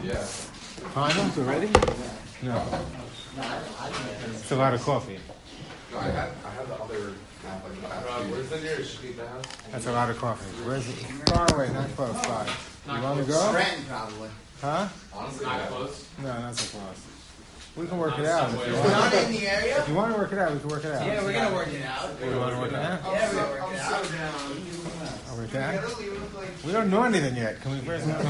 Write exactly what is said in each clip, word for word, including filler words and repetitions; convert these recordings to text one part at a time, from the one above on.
Yeah. Finals already? No. It's a lot of coffee. No, I had I had the other half like the past Uh, few. where's the nearest street the house? That's a lot of coffee. Where's it? Far away, not close. Far. You want to go? Scranton, probably. Huh? Honestly, Not yeah. close. No, not so close. We can work Not it out if somewhere. you We're want. not in the area? If you want to work it out, we can work it out. Yeah, we're gonna work it out. You want to work it out? Yeah, we're gonna work it out. I'll work it out. We don't know anything yet. Can we first know?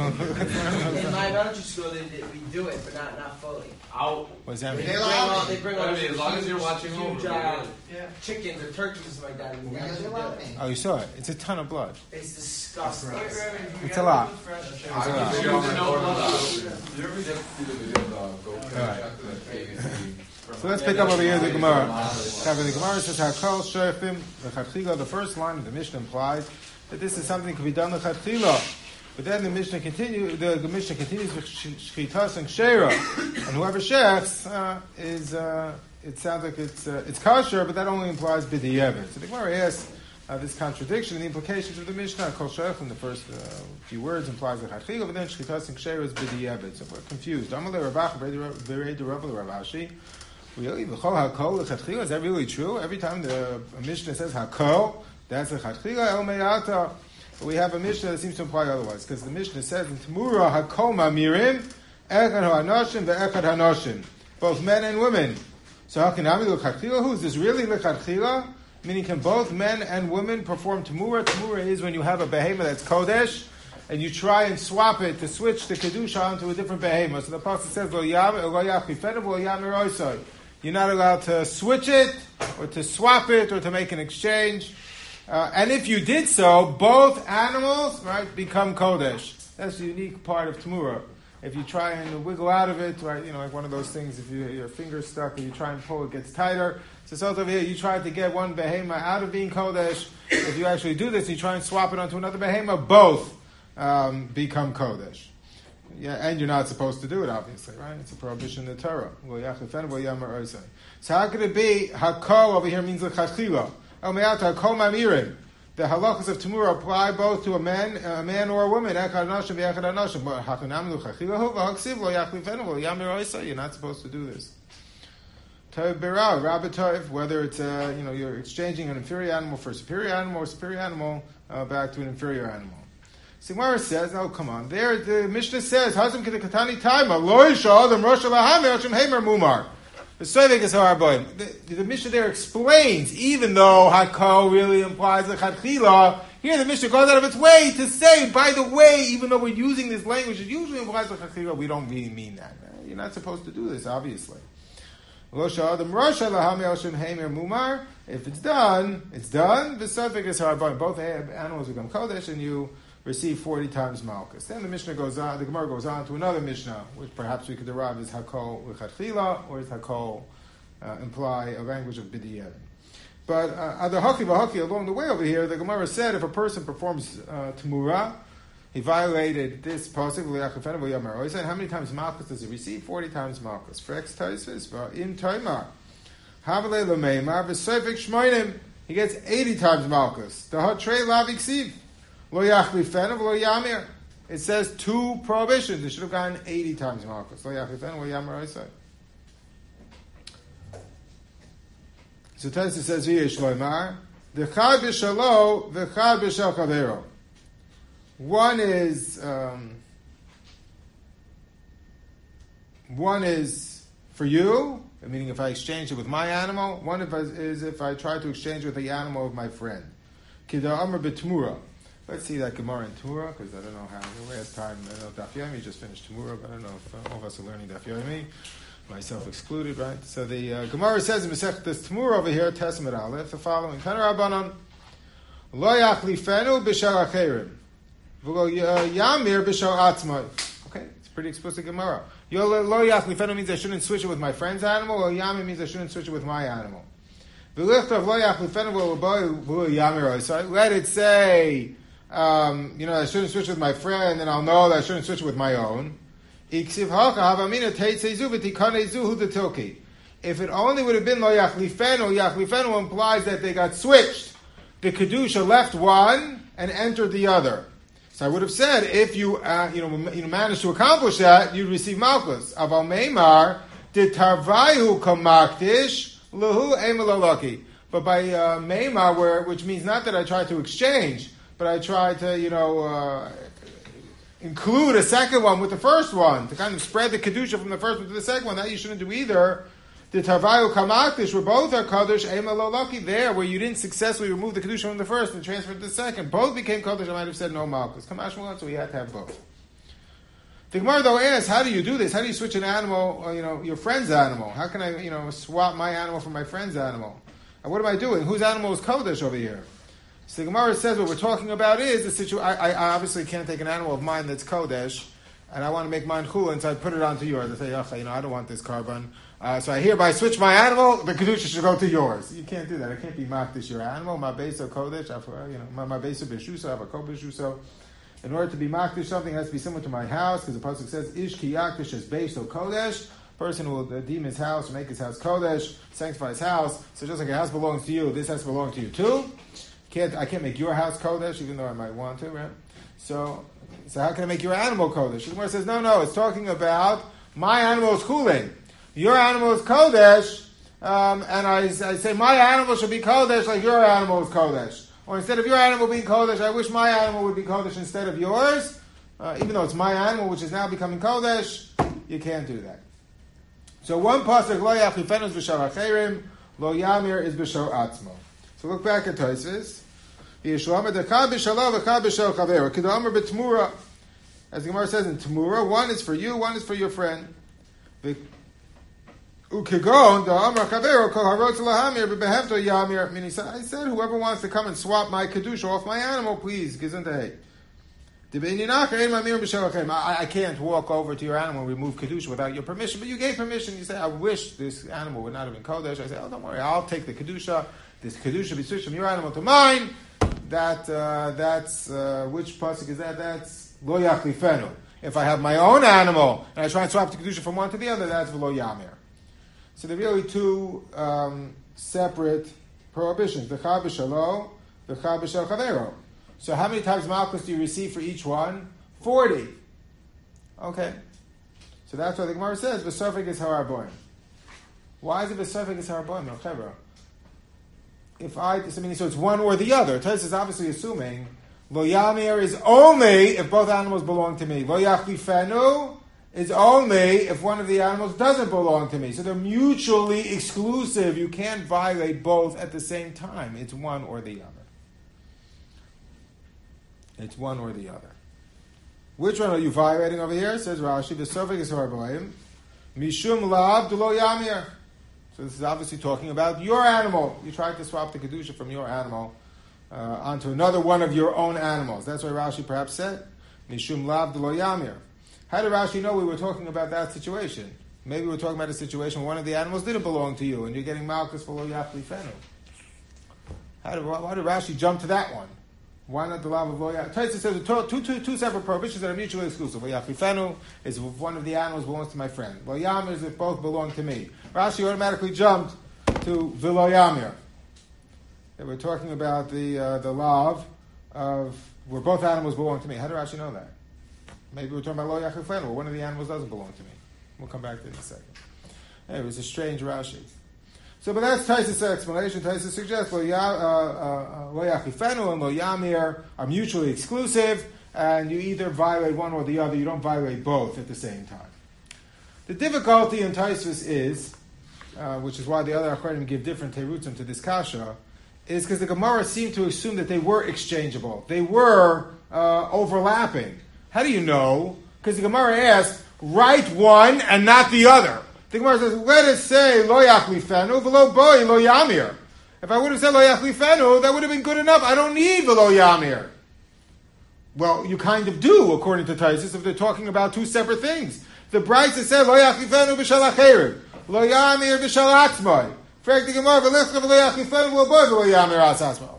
In my elementary school, they, they, we do it, but not not fully. I'll. What's that They mean? bring all, they bring all I mean, as long as you're huge- watching huge, over, uh, we're chickens or turkeys or something like that. And we actually do it. Oh, you saw it. It's a ton of blood. It's disgusting. It's a lot. It's a I lot. can show There's my no photos. blood. You ever see the video of the goat Alright. check to the K B C? So let's pick up over here the Gemara. However, the Gemara says, "Hakol shofim lechatchila." The first line of the Mishnah implies that this is something that can be done lechatchila. But then the Mishnah continue. The, the Mishnah continues with shchitas and shera, and whoever shechs uh, is. Uh, it sounds like it's uh, it's kosher, but that only implies b'di'evet. So the Gemara asks uh, this contradiction and the implications of the Mishnah. Kol shofim, the first uh, few words implies lechatchila, but then shchitas and shera is b'di'evet. So we're confused. Amalei Rabach v'rei d'Rav l'Ravashi. Really? V'chol hakol lechatchila? Is that really true? Every time the Mishnah says hakol, that's lechatchila el me'ata. But we have a Mishnah that seems to imply otherwise, because the Mishnah says in Tamura hakol mamirim echad ha'anoshim ve'echad ha'noshim, both men and women. So how can I be lechatchila? Who is this really lechatchila? Meaning, can both men and women perform Tamura? Tamura is when you have a behemoth that's kodesh, and you try and swap it to switch the kedusha onto a different behemoth. So the pasuk says lo yam lo yachifenu lo yam eroisai. You're not allowed to switch it, or to swap it, or to make an exchange. Uh, and if you did so, both animals, right, become kodesh. That's the unique part of Tamura. If you try and wiggle out of it, right, you know, like one of those things, if you, your finger's stuck and you try and pull, it gets tighter. So, so over here, you try to get one behemoth out of being kodesh. If you actually do this, you try and swap it onto another behemoth, both um, become kodesh. Yeah, and you're not supposed to do it, obviously, right? It's a prohibition in the Torah. So how could it be, hakol over here means l'chachila? The halachas of Tamura apply both to a man, a man or a woman. You're not supposed to do this. Whether it's uh, you know you're exchanging an inferior animal for a superior animal, or superior animal uh, back to an inferior animal. Simara says, "Oh, come on! There, the Mishnah says, Hazim kedekatani taima loy shadam rosh lahamer hashem hemer mumar." The The Mishnah there explains, even though hakol really implies a chatchila, here the Mishnah goes out of its way to say, by the way, even though we're using this language, it usually implies a chatchila, we don't really mean that. You're not supposed to do this, obviously. If it's done, it's done. Both animals become kodesh, and you receive forty times malchus. Then the Mishnah goes on, the Gemara goes on to another Mishnah, which perhaps we could derive as hakol l'chatchila, or as hakol uh, imply a language of b'di'evet. But uh, other haki v'haki along the way over here, the Gemara said if a person performs uh, tamura, he violated this pasuk v'yachafenu v'yamar. He said how many times malchus does he receive? Forty times malchus. Frex taisvis in taimar havale l'meimar v'seifik shmoinim. He gets eighty times malchus. The hatrei lavik siv. It says two prohibitions. It should have gotten eighty times malchus. So Taisa says v'yesh loymar v'chad b'shalo v'chad b'shal chavero. One is um, one is for you, meaning if I exchange it with my animal. One if I, is if I try to exchange it with the animal of my friend. Kida amar b'tmura. Let's see that Gemara in Torah, because I don't know how. The last time, I know Daf Yomi just finished Tamura, but I don't know if all of us are learning Daf Yomi, myself excluded, right? So the uh, Gemara says in Masechtas Tamura over here, Testament Aleph, the following: Tana Rabbanon, Lo yachlifenu b'shal acherim, v'lo yamir b'shal atzmai. Okay, it's pretty explicit Gemara. Lo yachlifenu means I shouldn't switch it with my friend's animal. Lo yamir means I shouldn't switch it with my animal. Let it say. Um, you know, I shouldn't switch with my friend, and I'll know that I shouldn't switch with my own. If it only would have been lo yachlifenu, yachlifenu implies that they got switched. The kedusha left one and entered the other. So I would have said, if you uh, you know you manage to accomplish that, you'd receive malchus. Aval meimar did tarvayu kamaktish lahu emelalaki. But by uh, meimar, where which means not that I try to exchange, but I try to you know uh, include a second one with the first one to kind of spread the kedusha from the first one to the second one. That you shouldn't do either. The tarvayu kamaktish, where both are kadosh emelalaki, there where you didn't successfully remove the kedusha from the first and transfer it to the second, both became kadosh. I might have said no malchus. Kamash malchus, so we had to have both. The Gemara though asks, how do you do this? How do you switch an animal, or, you know, your friend's animal? How can I, you know, swap my animal for my friend's animal? And what am I doing? Whose animal is kodesh over here? So the Gemara says what we're talking about is the situation. I, I obviously can't take an animal of mine that's kodesh, and I want to make mine chulin, so I put it onto yours. I say, okay, you know, I don't want this carbon. Uh, so I hereby switch my animal, the kedusha should go to yours. You can't do that. I can't be makdish your animal. My base of kodesh, you know, my, my base of beshuso, I have a kobeshuso. In order to be makdish something, it has to be similar to my house, because the pasuk says, ish ki yakdish is base of kodesh. Person who will deem his house, or make his house kodesh, sanctify his house. So just like a house belongs to you, this has to belong to you too. Can't I can't make your house kodesh, even though I might want to, right? So, so how can I make your animal kodesh? The Gemara says, no, no, it's talking about my animal is cooling. Your animal is kodesh, um, and I, I say my animal should be kodesh like your animal is kodesh. Or instead of your animal being kodesh, I wish my animal would be kodesh instead of yours. Uh, even though it's my animal, which is now becoming kodesh, you can't do that. So one pasuk, lo yachifenu is b'shar acherim, lo yamir is b'shar atzmo. So look back at Tosfos. Yishlama dechad b'shalo v'chad b'shal chaver. K'damar b'tmura. As the Gemara says in Tmura, one is for you, one is for your friend. Ukegon da amar chaver kol harotz lahamir b'behemto yamir. Meaning, I said, whoever wants to come and swap my kedusha off my animal, please, gesundheit. I, I can't walk over to your animal and remove kedusha without your permission, but you gave permission. You say, I wish this animal would not have been kodesh. I say, oh, don't worry, I'll take the kedusha. This kedusha be switched from your animal to mine. That uh, that's uh, which pasuk is that? That's lo yachlifenu. If I have my own animal and I try and swap the kedusha from one to the other, that's v'lo yamir. So there are really two um, separate prohibitions: the chad b'shalo, the chad b'shal chavero. So how many times malchus do you receive for each one? Forty. Okay. So that's what the Gemara says. V'sofek is haraboim. Why is it v'sofek is haraboim? No chevra. If I, I mean, so it's one or the other. Tos is obviously assuming lo yamir is only if both animals belong to me. Lo yachlifenu is only if one of the animals doesn't belong to me. So they're mutually exclusive. You can't violate both at the same time. It's one or the other. It's one or the other. Which one are you violating over here? Says Rashi, v'sofek is haraboim, mishum la'ab d'lo yamir. So this is obviously talking about your animal. You tried to swap the kedusha from your animal uh, onto another one of your own animals. That's why Rashi perhaps said, mishum la'ab d'lo yamir. How did Rashi know we were talking about that situation? Maybe we were talking about a situation where one of the animals didn't belong to you, and you're getting malchus for lo yachlifenu. How did why did Rashi jump to that one? Why not the lav of lo yachlifenu? Tosfos says two, two, two, two separate prohibitions that are mutually exclusive. Lo yachlifenu is if one of the animals belongs to my friend. Lo yamir is if both belong to me. Rashi automatically jumped to v'lo yamir. They were talking about the uh, the lav of where both animals belong to me. How did Rashi know that? Maybe we're talking about lo yachlifenu, where one of the animals doesn't belong to me. We'll come back to it in a second. Anyway, it's a strange Rashi. So, but that's Tosfos' explanation. Tosfos suggests lo yachlifenu and lo yamir are mutually exclusive, and you either violate one or the other. You don't violate both at the same time. The difficulty in Tosfos is, uh, which is why the other Achronim give different terutzim to this kasha, is because the Gemara seemed to assume that they were exchangeable. They were uh, overlapping. How do you know? Because the Gemara asked, write one and not the other. The Gemara says, let us say lo yachlifenu v'lo boi lo yamir. If I would have said lo yachlifenu, that would have been good enough. I don't need v'lo yamir. Well, you kind of do, according to Tosfos, if they're talking about two separate things. The Brisa said lo yachlifenu b'shal acherim, lo yamir b'shal atzmai. Frag the Gemara v'lichcha v'lo yachlifenu v'lo boi v'lo yamir as atzmai.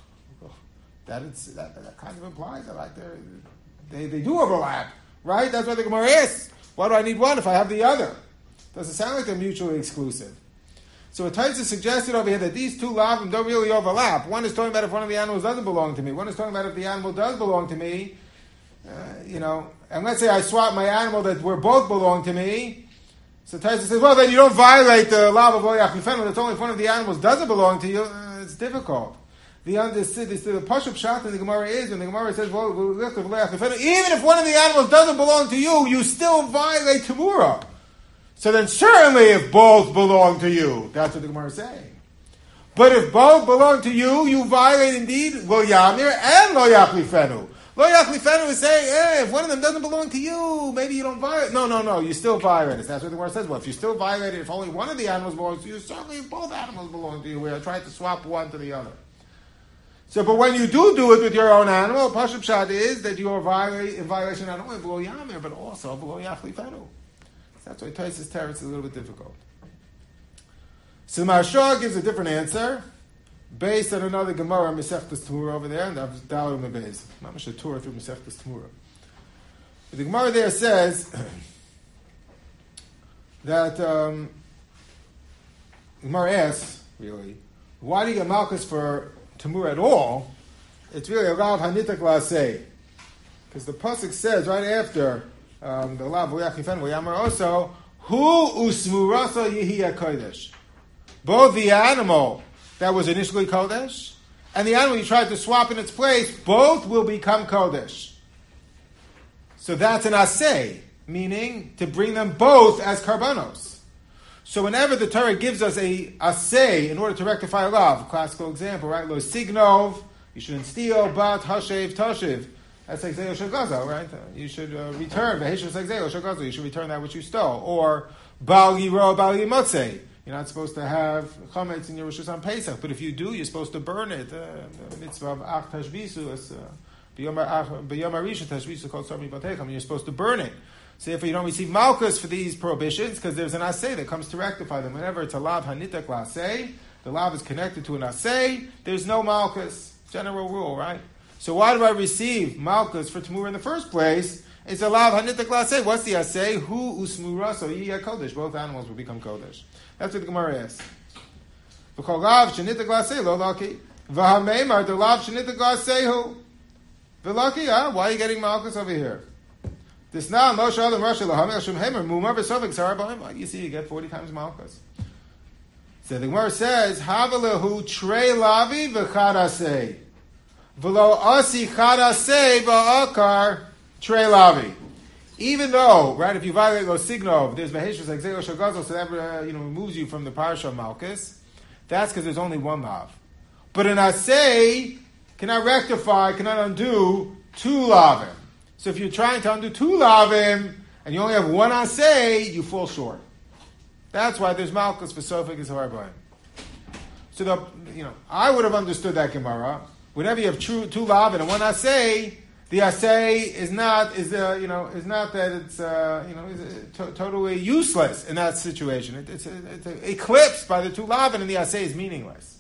That, is, that, that kind of implies that like they they do overlap, right? That's why the Gemara asks, why do I need one if I have the other? Doesn't sound like they're mutually exclusive. So what Tosfos suggested over here that these two lavim don't really overlap. One is talking about if one of the animals doesn't belong to me. One is talking about if the animal does belong to me. uh, you know, and let's say I swap my animal that were both belong to me. So Taisa says, well, then you don't violate the law of Lo Yachlifenu. That's only if one of the animals doesn't belong to you. Uh, it's difficult. The understood the, the Pashup Shat in the Gemara is when the Gemara says, well, even if one of the animals doesn't belong to you, you still violate Tamura. So then certainly if both belong to you, that's what the Gemara is saying. But if both belong to you, you violate indeed Lo Yamir and Lo Yachlifenu. Lo Yachlifenu is saying, hey, if one of them doesn't belong to you, maybe you don't violate. No, no, no, you still violate it. That's what the Gemara says. Well, if you still violate it, if only one of the animals belongs to you, certainly if both animals belong to you, we are trying to swap one to the other. So, but when you do do it with your own animal, Pashup Shad is that you are violate, in violation not only of Lo Yamir, but also of Lo Yachlifenu. That's why Taisus Teretz is a little bit difficult. So Maharsha gives a different answer based on another Gemara, Masechtas Tamura over there, and that's Dalar Mebez. Not much a tour through Masechtas Tamura. But the Gemara there says that um, the Gemara asks, really, why do you get Malchus for Tamura at all? It's really a Rav Hanitak Lasei. Because the Pasuk says right after um, the Lav V'yachifenu V'yamar also, Hu usmurasa yihi kodesh. Both the animal that was initially Kodesh and the animal you tried to swap in its place, both will become Kodesh. So that's an asay, meaning to bring them both as karbanos. So whenever the Torah gives us a asay in order to rectify a lav, classical example, right? Lo signov, you shouldn't steal, but hashev toshiv. That's like Zeo Shagazo, right? You should uh, return, Beheshes like Zeo Shagazo, you should return that which you stole. Or Bal Yiro, Bal Yimotzei. You're not supposed to have chametz in your rishus on Pesach, but if you do, you're supposed to burn it. Uh, the mitzvah of ach tashbisu is b'yom harishon tashbisu called sarmi batecham. You're supposed to burn it. So if you don't receive malchus for these prohibitions, because there's an asay that comes to rectify them. Whenever it's a lav hanitak lasay, the lav is connected to an asay. There's no malchus. General rule, right? So why do I receive malchus for tamur in the first place? It's a lav hanitak lasay. What's the asay? Hu usmura so yiyah kodesh. Both animals will become kodesh. That's what the Gemara asks. V'chol lav shenitak lasei lo laki. V'hameimar the lav shenitak laseihu. V'laki, huh? Why are you getting malchus over here? This now Moshe Adam Rashi lahamel shum hemer mumar v'sovik sarah b'haim. You see, you get forty times malchus. So the Gemara says, Havalehu trei lavi v'chad asei. V'lo asi chad asei v'akar trei lavi. Even though, right, if you violate Lo Signov, there's Beheshus like Zeo Shagazo, so that uh, you know removes you from the Parasha of Malchus. That's because there's only one lav. But an asay cannot rectify, cannot undo two lavim. So if you're trying to undo two lavim and you only have one asay, you fall short. That's why there's Malchus for Sofik is Harbaim. So the you know I would have understood that Gemara. Whenever you have two, two lavim and one asay, the asay is not is uh, you know is not that it's uh, you know is to- totally useless in that situation. It, it's, it's eclipsed by the two lavin, and the asay is meaningless,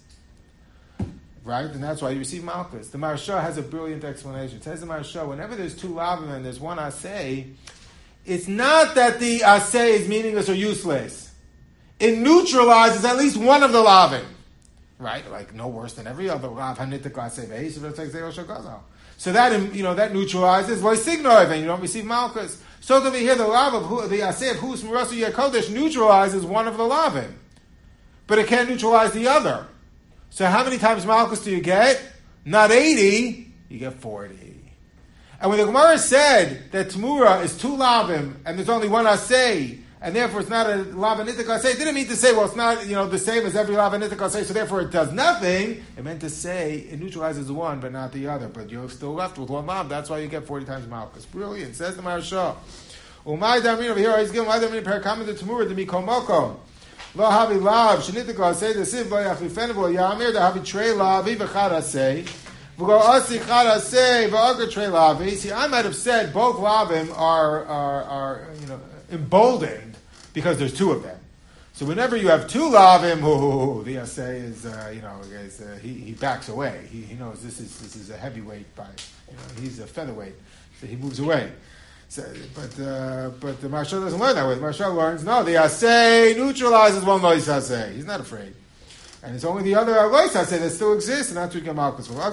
right? And that's why you receive malchus. The Maharsha has a brilliant explanation. It says the Maharsha, whenever there's two lavin and there's one asay, it's not that the asay is meaningless or useless. It neutralizes at least one of the lavin, right? Like no worse than every other lav. Hanitik asay ve'esiv it's like zeo shagazo. So that you know that neutralizes Lo Signov, and you don't receive malchus. So over here, the lav of who, the asay of Hus Murasu Yakodesh neutralizes one of the lavim, but it can't neutralize the other. So how many times malchus do you get? Not eighty, you get forty. And when the Gemara said that Tamura is two lavim and there's only one asay, and therefore it's not a lavanitik asay, it didn't mean to say, well, it's not you know the same as every lavanitik asay, so therefore it does nothing. It meant to say it neutralizes one but not the other, but you're still left with one lav. That's why you get forty times malchus. Brilliant. Says the Maharsha. Umay damin over here. He's giving umay damin parakamid the Tamura to be komoko. Lo havi lav shenitik asay the siv lo yachlifenu lo yamir the havi trei lavi v'chad asay. V'go asi chad asay v'agar trei lavi. See, I might have said both lavim are are are you know emboldened because there's two of them. So whenever you have two lavim, oh, the asay is, uh, you know, is, uh, he, he backs away. He, he knows this is this is a heavyweight by, you know, he's a featherweight, so he moves away. So, but uh, but the Maharsha doesn't learn that way. The Maharsha learns, no, the asay neutralizes one lois asay. He's not afraid. And it's only the other Alois I say that still exists, and that's what you get Malkus for.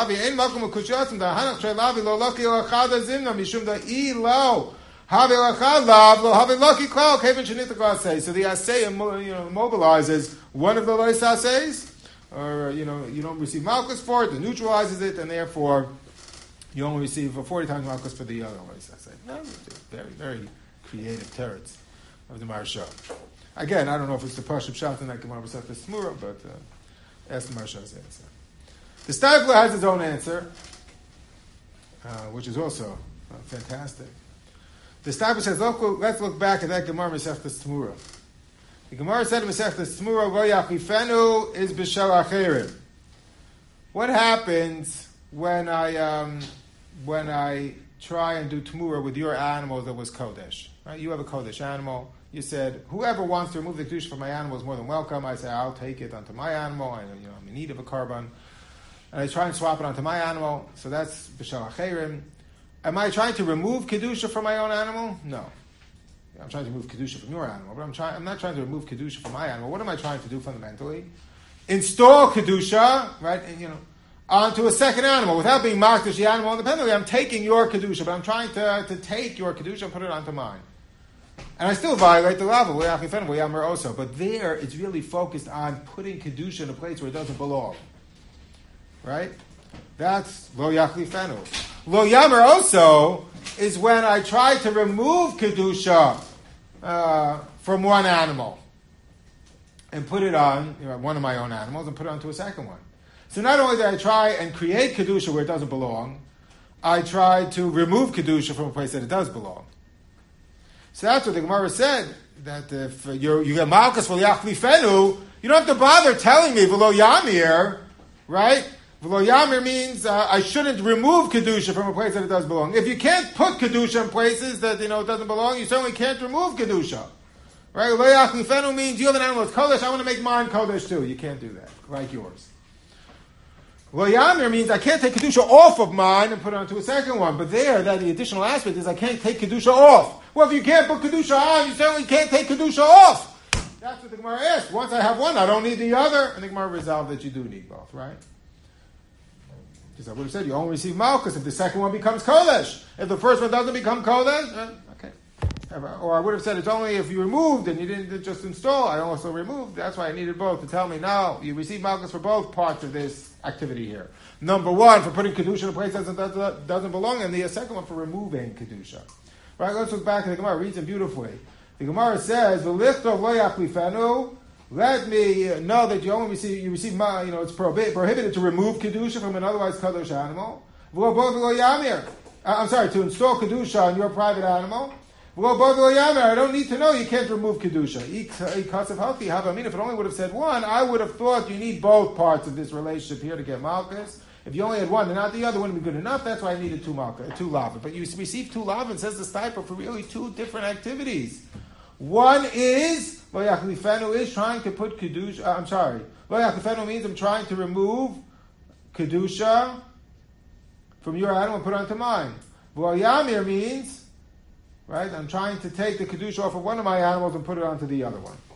So the assay, you know, mobilizes one of the Lois assays, or you know, you don't receive Malkus for it, it neutralizes it, and therefore you only receive forty times Malkus for the other Lois assay. No, very, very creative turrets of the Maharsha. Again, I don't know if it's the Pashup Shat in that Gemara Masechta Smura, but uh, ask the Maharsha's answer. The Steipler has his own answer, uh, which is also uh, fantastic. The Steipler says, look, let's look back at that Gemara Masechta Smura. The Gemara said in Masechta Smura, "Lo yachifenu is b'shel acherim." What happens when I um, when I try and do Tmura with your animal that was Kodesh? Right? You have a Kodesh animal. You said, whoever wants to remove the Kedusha from my animal is more than welcome. I say, I'll take it onto my animal. I, you know, I'm in need of a carbon. And I try and swap it onto my animal. So that's B'shal HaCherim. Am I trying to remove Kedusha from my own animal? No. I'm trying to remove Kedusha from your animal. But I'm, trying, I'm not trying to remove Kedusha from my animal. What am I trying to do fundamentally? Install Kedusha, right, and, you know, onto a second animal without being marked as the animal independently. I'm taking your Kedusha, but I'm trying to, to take your Kedusha and put it onto mine. And I still violate the lava, also. But there, it's really focused on putting Kedusha in a place where it doesn't belong. Right? That's Lo Yachlifenu. Lo Yamer also is when I try to remove Kedusha uh, from one animal and put it on, you know, one of my own animals and put it onto a second one. So not only did I try and create Kedusha where it doesn't belong, I tried to remove Kedusha from a place that it does belong. So that's what the Gemara said, that if you're, you get Malkus for Yachlifenu, you don't have to bother telling me V'lo Yamir, right? V'lo Yamir means uh, I shouldn't remove Kedusha from a place that it does belong. If you can't put Kedusha in places that, you know, it doesn't belong, you certainly can't remove Kedusha. Right? Lo Yachlifenu means you have an animal that's Kodesh, I want to make mine Kodesh too. You can't do that, like yours. Lo Yamir means I can't take Kedusha off of mine and put it onto a second one. But there, that the additional aspect is I can't take Kedusha off. Well, if you can't put Kedusha on, you certainly can't take Kedusha off. That's what the Gemara asked. Once I have one, I don't need the other. And the Gemara resolved that you do need both, right? Because I would have said you only receive Malkus if the second one becomes Kodesh. If the first one doesn't become Kodesh, uh, okay. Or I would have said it's only if you removed and you didn't just install, I also removed. That's why I needed both to tell me, no, you receive Malkus for both parts of this activity here. Number one, for putting Kedusha in a place that doesn't, doesn't belong, and the second one for removing Kedusha. Right, let's look back at the Gemara. It reads it beautifully. The Gemara says, "V'lichtov lo yachlifenu." Let me know that you only receive, you receive, you know, it's prohibited, prohibited to remove Kedusha from an otherwise kadosh animal. V'lo bo v'lo yamir. I'm sorry, to install Kedusha on your private animal. V'lo bo v'lo yamir. I don't need to know you can't remove Kedusha. Ikasav healthy. Have I mean, if it only would have said one, I would have thought you need both parts of this relationship here to get Malkus. If you only had one and not the other, wouldn't be good enough. That's why I needed two malka, two lava. But you receive two lava, and says the Steipler, for really two different activities. One is, Lo Yachlifenu is trying to put Kedusha, uh, I'm sorry, Lo Yachlifenu means I'm trying to remove Kedusha from your animal and put it onto mine. Lo Yamir means, right, I'm trying to take the Kedusha off of one of my animals and put it onto the other one.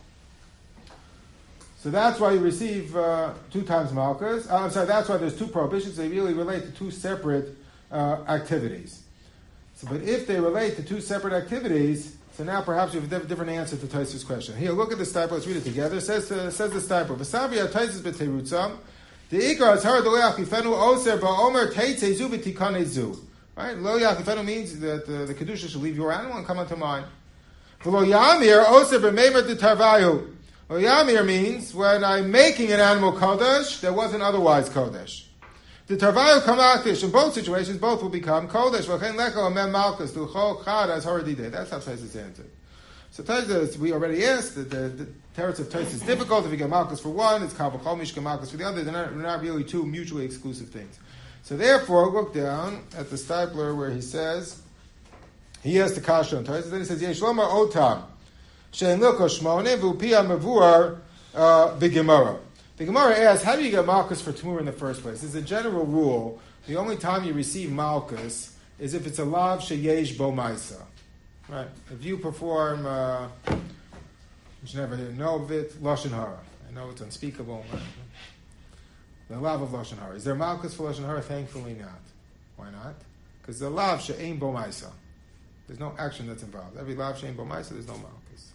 So that's why you receive uh, two times Malkus. Uh, I'm sorry, that's why there's two prohibitions. They really relate to two separate uh, activities. So, but if they relate to two separate activities, so now perhaps you have a different answer to Tosfos' question. Here, look at the Steipler. Let's read it together. It says, uh, says the Steipler, "V'savia Tosfos b'terutzam, the ikar is heard lo yachlifenu oser ba'omer teitze zu v'tikane zu." Right? Lo yachlifenu means that uh, the Kedusha should leave your animal and come onto mine. V'lo yamir oser b'meimer d'tarvayu. Lo Yamir means when I'm making an animal Kodesh that wasn't otherwise Kodesh. The Tarvayu Kamatish, in both situations, both will become Kodesh. V'chein lecho amem malchus, l'chol chad as already did. That's how Tosfos answered. So Tosfos, we already asked that the, the teretz of Tosfos is difficult. If you get malchus for one, it's kavachol mishka malchus for the other. They're not, they're not really two mutually exclusive things. So therefore, look down at the Steipler where he says, he has the kasha on Tosfos, then he says, Yesh lomar otam. Shein Lilko Shmone V'Upia Mavur B'Gemara. The Gemara asks, how do you get Malkus for Tmur in the first place? As a general rule, the only time you receive Malkus is if it's a lav sheyesh bo ma'isa. Right? If you perform, uh, you should never know of it, lashon hara, I know it's unspeakable. But the lav of Lashon Hara. Is there malchus for Lashon Hara? Thankfully not. Why not? Because the lav she'ein bo ma'isa. There's no action that's involved. Every lav she'ein bo ma'isa, there's no malchus.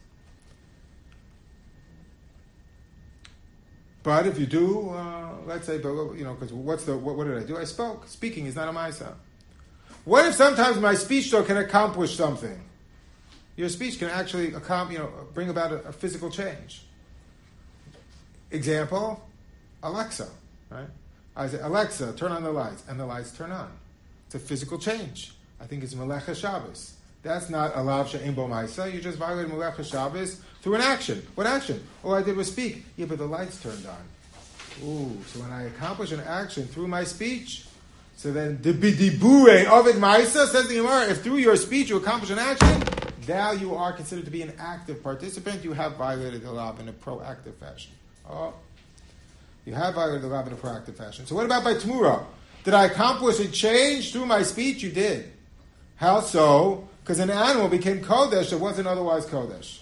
But if you do, uh, let's say, but you know, because what's the what, what did I do? I spoke. Speaking is not a ma'isa. What if sometimes my speech though can accomplish something? Your speech can actually accomplish, you know, bring about a, a physical change. Example, Alexa, right? I say, Alexa, turn on the lights, and the lights turn on. It's a physical change. I think it's Melecha Shabbos. That's not a lav she'ein bo ma'isa. You just violated Melecha Shabbos through an action. What action? All I did was speak. Yeah, but the lights turned on. Ooh, so when I accomplish an action through my speech, so then the bidibure of it ma'isa, says the Gemara, if through your speech you accomplish an action, now you are considered to be an active participant. You have violated the law in a proactive fashion. Oh, you have violated the law in a proactive fashion. So what about by Tmura? Did I accomplish a change through my speech? You did. How so? Because an animal became Kodesh that wasn't otherwise Kodesh.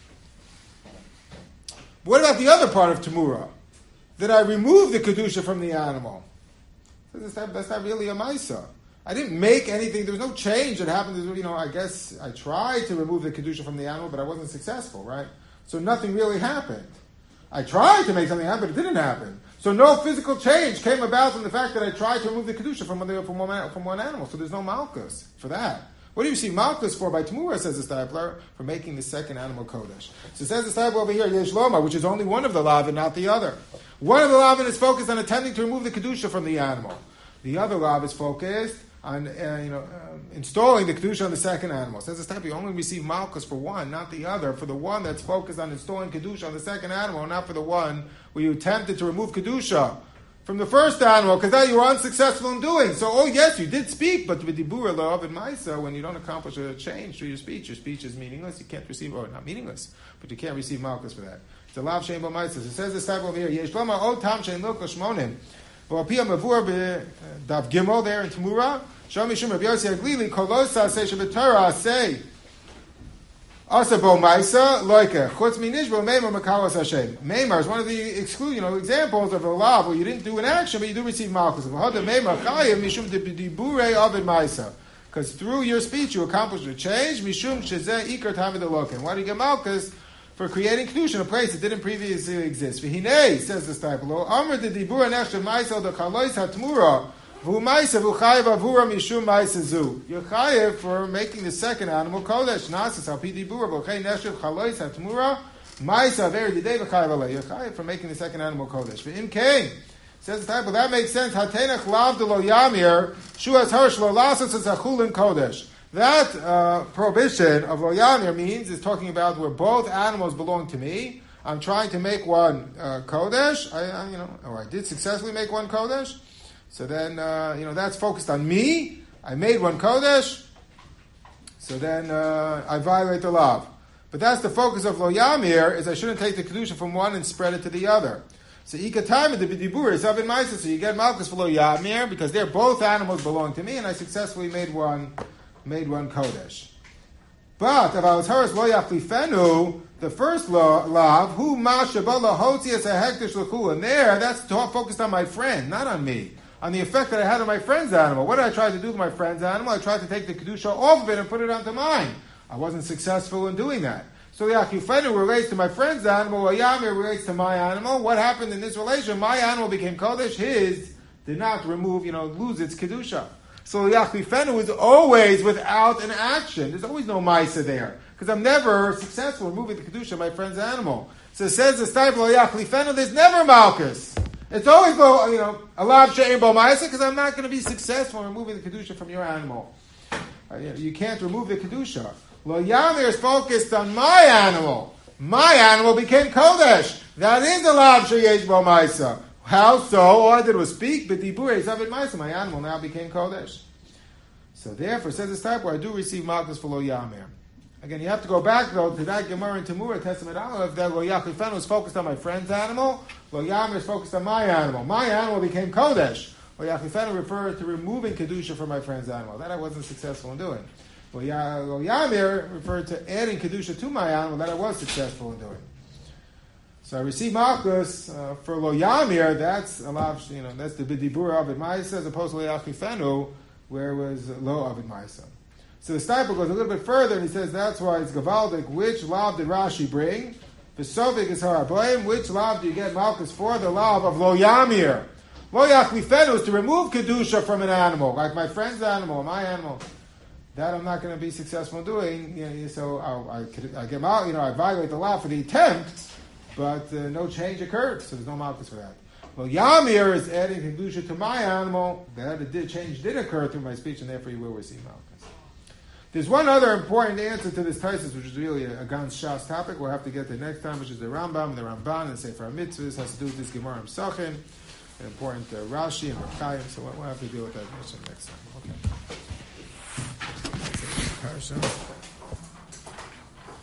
What about the other part of Tmura? Did I remove the Kedusha from the animal? That's not, that's not really a Maisa. I didn't make anything. There was no change that happened. You know, I guess I tried to remove the Kedusha from the animal, but I wasn't successful, right? So nothing really happened. I tried to make something happen, but it didn't happen. So no physical change came about from the fact that I tried to remove the Kedusha from, from, one, from one animal. So there's no Malkus for that. What do you see Malkus for by Tmura, says the Stipler, for making the second animal Kodesh? So it says the Stipler over here, Yesh Loma, which is only one of the Lavin, not the other. One of the Lavin is focused on attempting to remove the Kedusha from the animal. The other Lav is focused on uh, you know um, installing the Kedusha on the second animal. It says the Stipler, you only receive Malkus for one, not the other. For the one that's focused on installing Kedusha on the second animal, not for the one where you attempted to remove Kedusha from the first animal, because that you were unsuccessful in doing. So, oh yes, you did speak, but with Dibura, La'av, and Maisa, when you don't accomplish a change through your speech, your speech is meaningless, you can't receive, or not meaningless, but you can't receive Malchus for that. It's a Lav Shein Bo Maisa. It says this type over here, Yesh Loma O Tam Shein Lo Koshmonim, V'Apia Mavur B'Dav Gimel, there in Tamura, Shom Mishum Rabbi Yossi Aglili, Kolosa Say Shabbatorah Say, Asa bo ma'isa loike chutz minishbo meimar makalos Hashem. Meimar is one of the exclude, you know, examples of a law where you didn't do an action, but you do receive malchus. V'hada meimar chayim mishum dibure avid ma'isa. Because through your speech you accomplished a change. Mishum shezeh ikar tamid elokim. Why do you get malchus? For creating kedusha in a place that didn't previously exist. V'hinei, says the Stipler, Amr de dibura nechshav ma'isa the chalois hatmura. You're chayev for making the second animal kodesh. Nasas al pidi bura b'chei neshev chalois hatmura ma'isa v'eri didei v'chayev alei. You're chayev for making the second animal kodesh. V'im kain, says the type, well, that makes sense. Hatenach lav de lo yamir shuas harsh lo lasas as achulin kodesh. That uh, prohibition of lo yamir means is talking about where both animals belong to me. I'm trying to make one uh, kodesh. I, I, you know, or I did successfully make one kodesh. So then, uh, you know, that's focused on me. I made one Kodesh. So then uh, I violate the law. But that's the focus of Lo Yamir, is I shouldn't take the Kedusha from one and spread it to the other. So Ikatam the B'dibur is Avin Maisa. So you get Malchus for Lo Yamir, because they're both animals belong to me, and I successfully made one, made one Kodesh. But if I was hers Lo Yachlifenu, the first law, lav, who ma shabala hotzias a hektish l'chu, and there, that's focused on my friend, not on me. On the effect that I had on my friend's animal. What did I try to do with my friend's animal? I tried to take the Kedusha off of it and put it onto mine. I wasn't successful in doing that. So the Akufenu relates to my friend's animal, or Yamir relates to my animal. What happened in this relation? My animal became Kodesh, his did not remove, you know, lose its Kedusha. So the Akufenu is always without an action. There's always no Maisa there. Because I'm never successful in moving the Kedusha of my friend's animal. So it says the Stipler Yachlifenu, there's never Malchus. It's always, you know, a lav she'ein bo ma'isa, because I'm not going to be successful in removing the Kedusha from your animal. Uh, you, know, you can't remove the Kedusha. Lo Yamir is focused on my animal. My animal became Kodesh. That is a lav she'ein bo ma'isa. How so? All I did was speak, but dibur is avin ma'isa. My animal now became Kodesh. So therefore, says this type where I do receive malchus for Lo Yamir. Again, you have to go back, though, to that Gemara in Tamura, Testament Aleph, that Lo Yachlifenu was focused on my friend's animal. Lo Yamir is focused on my animal. My animal became Kodesh. Lo Yachlifenu referred to removing Kedusha from my friend's animal. That I wasn't successful in doing. Lo Yamir referred to adding Kedusha to my animal. That I was successful in doing. So So I receive Malchus uh, for Lo Yamir. That's a lot. You know, that's the B'dibur Avid Ma'isa as opposed to Lo Yachifenu, where it was Lo Avid Ma'isa. So the Stiper goes a little bit further and he says that's why it's Gavaldik. Which lav did Rashi bring? The Sovik is Harabayim. Which lav do you get Malchus for? The lav of Lo Yamir. Lo Yachifenu is to remove kedusha from an animal, like my friend's animal, my animal. That I'm not going to be successful in doing. You know, so I'll, I, could, I get out. You know, I violate the law for the attempt. But uh, no change occurred, so there's no malchus for that. Well, Yamir is adding kedusha to my animal. That it did, change did occur through my speech, and therefore you will receive malchus. There's one other important answer to this thesis, which is really a, a Gans Shas topic. We'll have to get to next time, which is the Rambam and the Ramban and Sefer HaMitzvahs. Has to do with this Gemara and Psachim, an important uh, Rashi and Rav Chaim. So we'll have to deal with that next time. Okay.